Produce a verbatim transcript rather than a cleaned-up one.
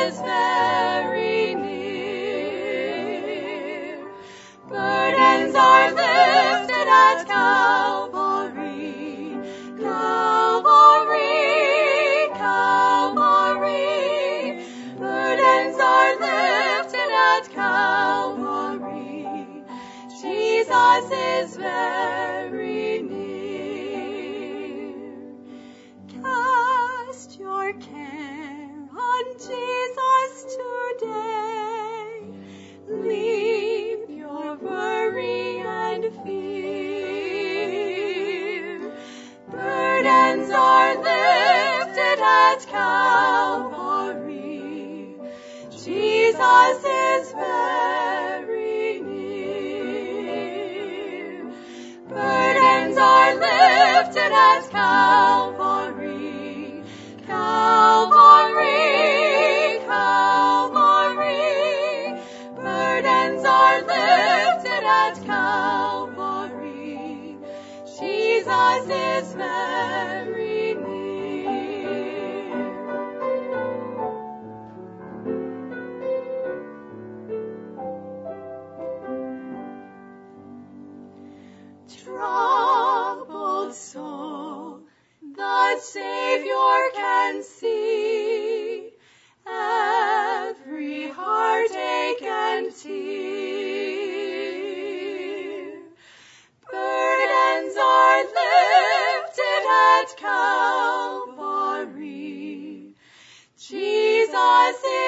is very near. Burdens are lifted at Calvary, Calvary, Calvary. Burdens are lifted at Calvary. Jesus is very near. Cast your care on Jesus today. Leave your worry and fear. Burdens are lifted at Calvary. Jesus is very near. Burdens are lifted at Calvary, Calvary, Calvary. Burdens are lifted at Calvary. Jesus is very near. Troubled soul, the Savior can see every heartache and tear. Burdens are lifted at Calvary. Jesus is